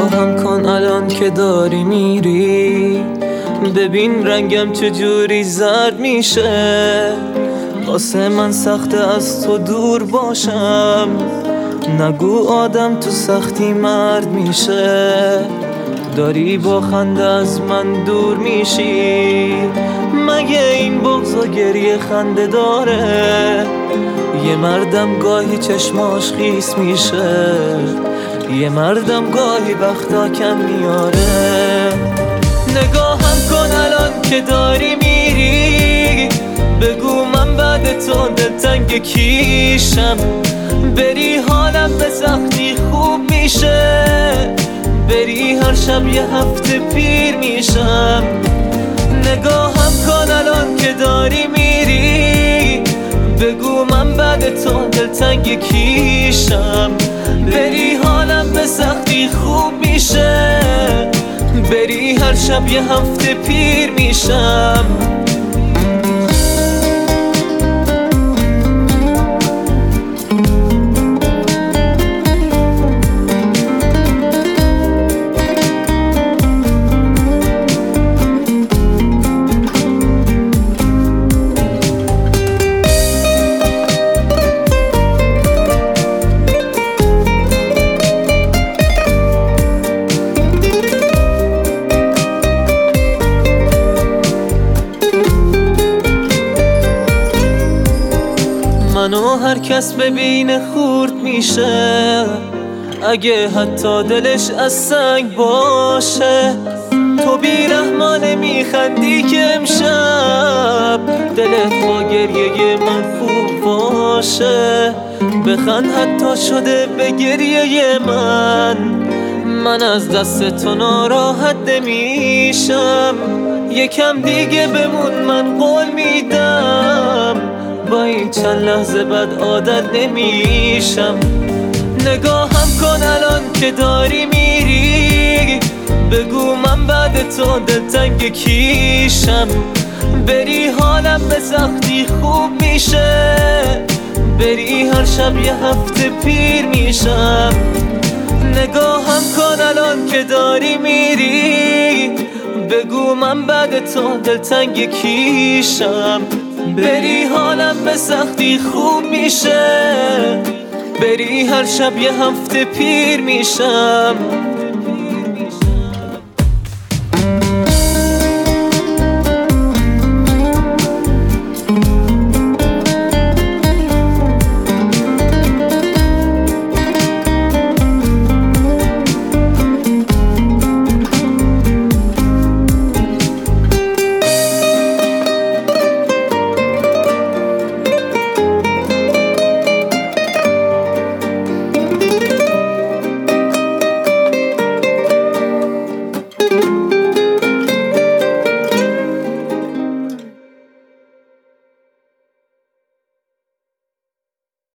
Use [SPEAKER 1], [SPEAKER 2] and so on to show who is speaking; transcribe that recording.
[SPEAKER 1] نگاهم کن الان که داری میری، ببین رنگم چجوری زرد میشه. واسه من سخته از تو دور باشم، نگو آدم تو سختی مرد میشه. داری با خنده از من دور میشی، مگه این بغض و گریه خنده داره؟ یه مردم گاهی چشماش خیس میشه، یه مردم گاهی وقتا کم میاره. نگاهم کن الان که داری میری، بگو من بعد تو دلتنگ کیشم. بری حالم به سختی خوب میشه، بری هر شب یه هفته پیر میشم. نگاهم کن الان که داری میری، بگو من بعد تو دلتنگ کیشم. بری حالم به سختی خوب میشه، بری هر شب یه هفته پیر میشم. منو هر کس ببینه خورد میشه، اگه حتی دلش از سنگ باشه. تو بیرحمانه میخندی که امشب دلت با گریه من خوب باشه. بخند حتی شده به گریه من از دست تو ناراحت نمیشم. یکم دیگه بمون من قول میدم، با این چند لحظه بعد عادت نمیشم. نگاهم کن الان که داری میری، بگو من بعد تو دلتنگ کیشم. بری حالم به سختی خوب میشه، بری هر شب یه هفته پیر میشم. نگاهم کن الان که داری میری، بگو من بعد تو دلتنگ کیشم. بری حالم به سختی خوب میشه، بری هر شب یه هفته پیر میشم.